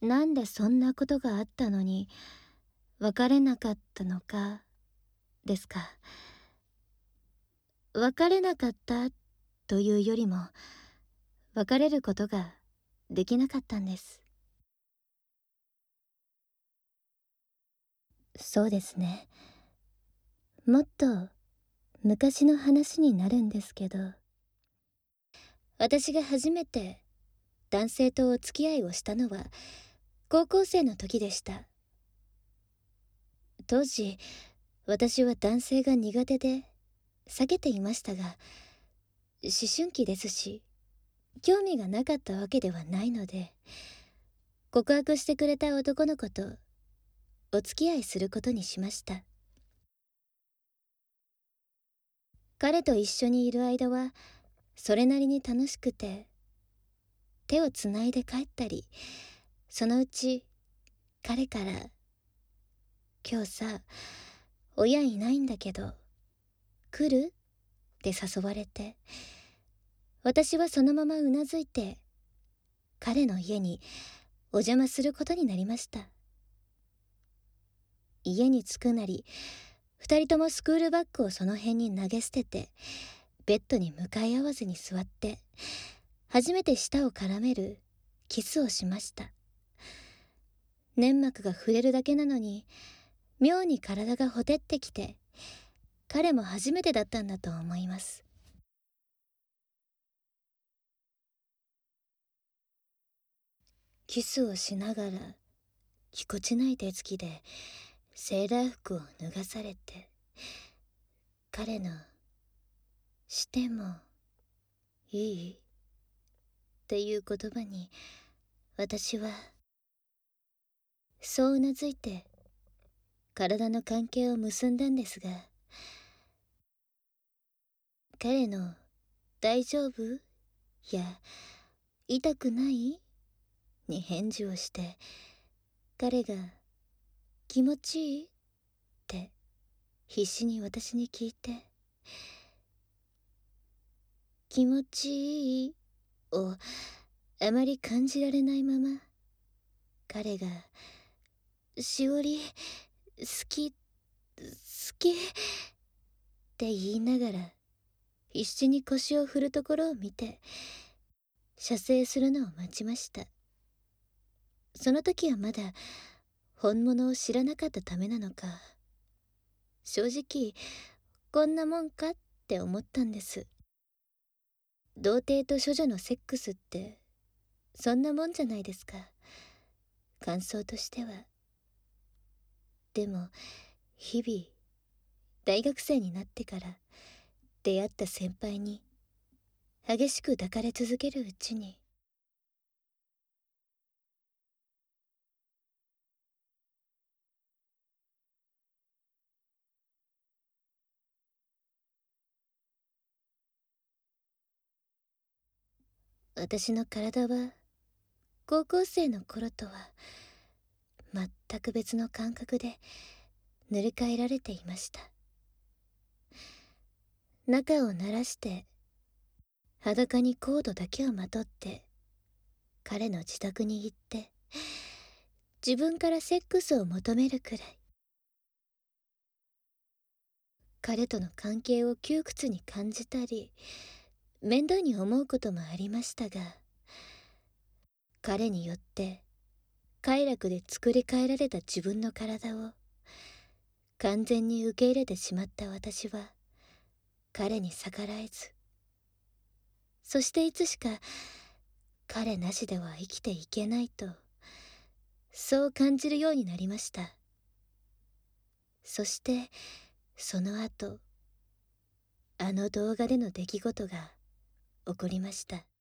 なんでそんなことがあったのに別れなかったのかですか。別れなかったというよりも、別れることができなかったんです。そうですね。もっと昔の話になるんですけど、私が初めて男性とお付き合いをしたのは高校生の時でした。当時、私は男性が苦手で避けていましたが、思春期ですし、興味がなかったわけではないので、告白してくれた男の子とお付き合いすることにしました。彼と一緒にいる間はそれなりに楽しくて、手をつないで帰ったり、そのうち彼から「今日さ、親いないんだけど来る？」って誘われて、私はそのままうなずいて彼の家にお邪魔することになりました。家に着くなり、二人ともスクールバッグをその辺に投げ捨てて、ベッドに向かい合わずに座って、初めて舌を絡めるキスをしました。粘膜が触れるだけなのに、妙に体がほてってきて、彼も初めてだったんだと思います。キスをしながら、ぎこちない手つきでセーラー服を脱がされて、彼の「してもいい？」っていう言葉に、私はそううなずいて体の関係を結んだんですが、彼の「大丈夫？」や「痛くない？」に返事をして、彼が「気持ちいい？」って必死に私に聞いて、「気持ちいい？」をあまり感じられないまま、彼が「しおり好き好き」って言いながら必死に腰を振るところを見て、射精するのを待ちました。その時はまだ本物を知らなかったためなのか、正直こんなもんかって思ったんです。童貞と処女のセックスってそんなもんじゃないですか、感想としては。でも日々大学生になってから出会った先輩に激しく抱かれ続けるうちに、私の体は高校生の頃とは全く別の感覚で塗り替えられていました。中を慣らして裸にコードだけをまとって彼の自宅に行って、自分からセックスを求めるくらい、彼との関係を窮屈に感じたり面倒に思うこともありましたが、彼によって快楽で作り変えられた自分の体を完全に受け入れてしまった私は、彼に逆らえず、そしていつしか彼なしでは生きていけないと、そう感じるようになりました。そしてその後、あの動画での出来事が起こりました。